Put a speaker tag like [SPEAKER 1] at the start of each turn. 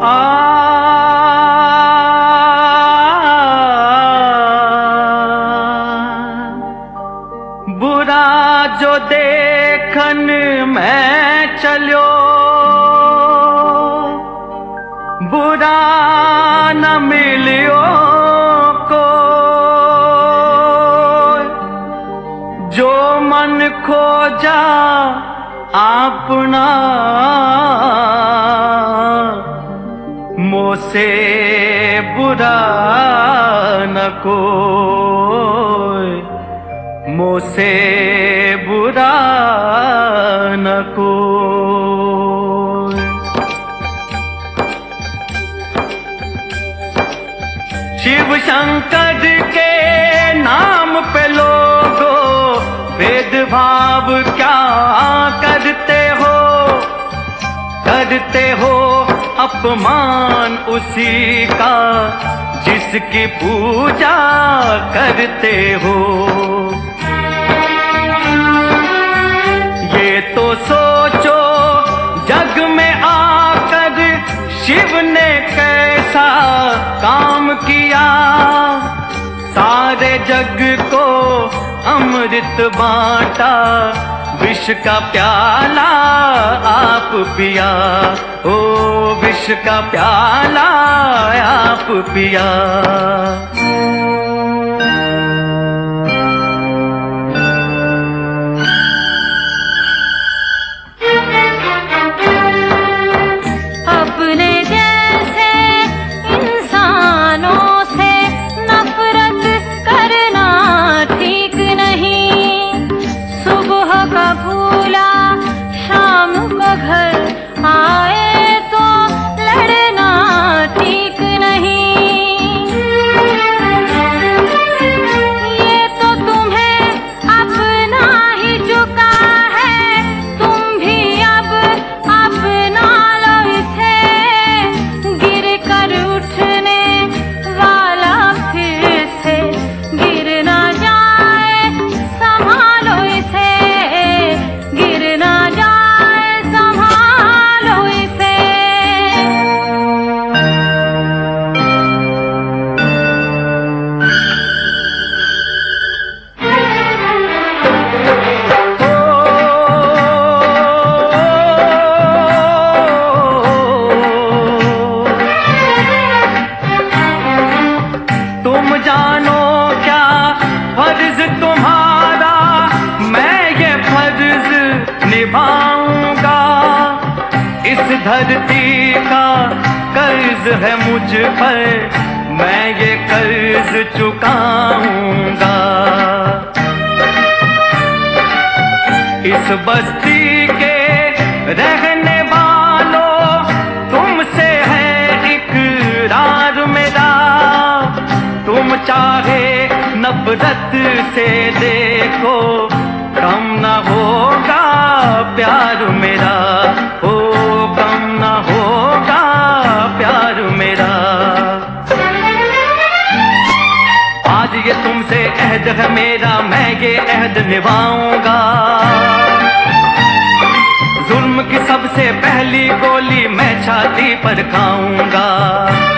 [SPEAKER 1] बुरा जो देखन मैं चलो, बुरा न मिलियो को, जो मन खोजा अपना मोसे बुरा न कोई, मोसे बुरा न कोई। शिव शंकर के नाम पे लोगो भेदभाव क्या करते हो, करते हो अपमान उसी का जिसकी पूजा करते हो। ये तो सोचो जग में आकर शिव ने कैसा काम किया, सारे जग को अमृत बांटा, विष का प्याला आप पिया, ओ विष का प्याला आप पिया।
[SPEAKER 2] अपने जैसे इंसानों से नफरत करना ठीक नहीं, सुबह का भूला शाम को घर आए तो लड़ना ठीक नहीं। ये तो तुम्हें अपना ही चुका है, तुम भी अब अपना लो इसे, गिर कर उठने वाला फिर से गिर ना जाए, संभालो इसे, गिर ना जाए, संभालो इसे।
[SPEAKER 1] तुम जानो क्या फर्ज तुम्हारा, मैं ये फर्ज निभाऊंगा, इस धरती का कर्ज है मुझ पर, मैं ये कर्ज चुकाऊंगा। इस बस्ती के रहने वालों तुमसे है इकरार मेरा, तुम चाहे नफरत से देखो कम न होगा प्यार मेरा, ओ कम न होगा प्यार मेरा। आज ये तुमसे अहद है मेरा, मैं ये अहद निभाऊंगा, जुल्म की सबसे पहली गोली मैं छाती पर खाऊंगा।